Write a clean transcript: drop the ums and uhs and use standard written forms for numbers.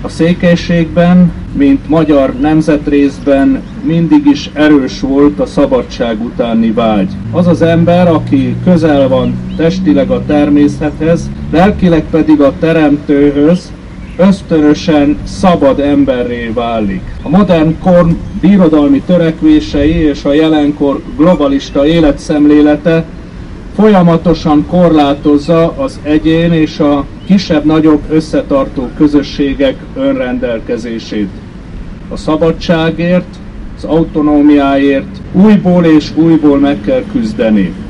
A székelységben, mint magyar nemzetrészben mindig is erős volt a szabadság utáni vágy. Az az ember, aki közel van testileg a természethez, lelkileg pedig a Teremtőhöz, ösztönösen szabad emberré válik. A modern kor birodalmi törekvései és a jelenkor globalista életszemlélete folyamatosan korlátozza az egyén és a kisebb-nagyobb összetartó közösségek önrendelkezését. A szabadságért, az autonómiáért újból és újból meg kell küzdeni.